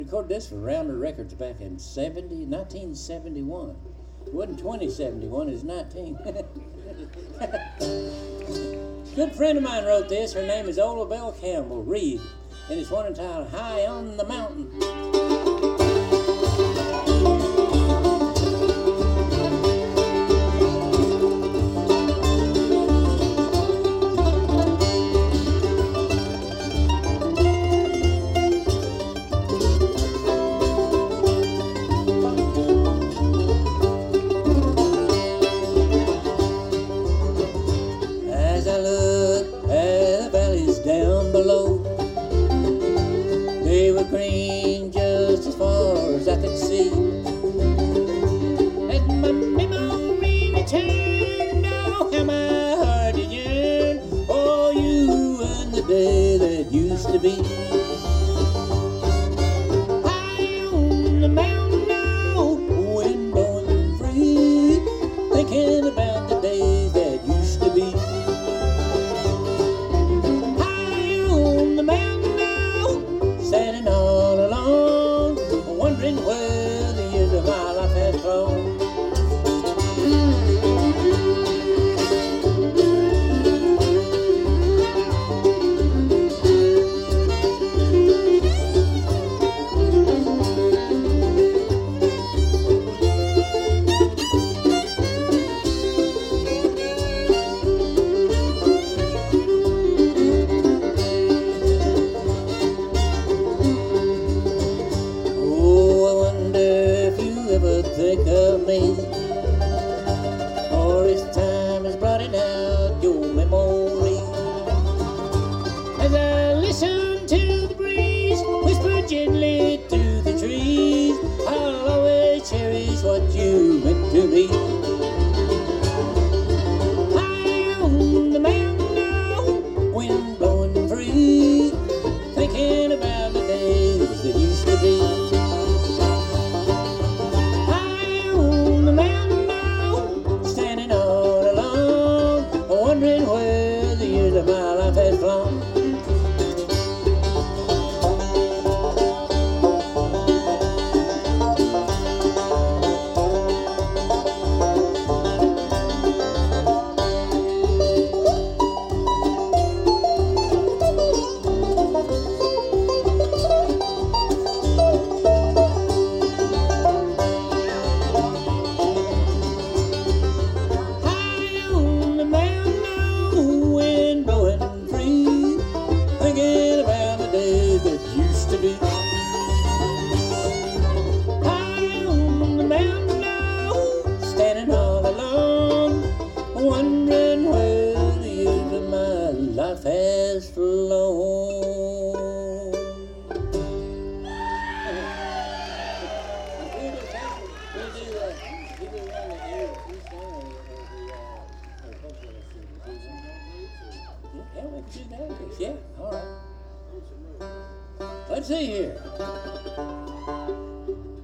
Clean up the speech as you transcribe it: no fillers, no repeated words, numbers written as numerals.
Recorded this for Rounder Records back in 1971. It wasn't 2071, it was 19. Good friend of mine wrote this. Her name is Ola Bell Campbell Reed, and it's one entitled High on the Mountain. Green just as far as I could see. As my memory returned, oh how my heart did yearn for you and the day that used to be. High on the mountain now, wind blowing free, thinking about the days that used to be. High on the mountain now, standing all alone, wondering where the years of my life has flown. Think of me, or as time is blotting out your memory. As I listen to the breeze whisper gently through the trees, I'll always cherish what you meant to me. High on the mountain now, wind blowing free, thinking about the days that used to be. Wondering where the years of my life has flown. Thinking about the days that used to be. High on the mountain now, standing all alone, wondering where the years of my life has flown. Yeah, all right. Let's see here.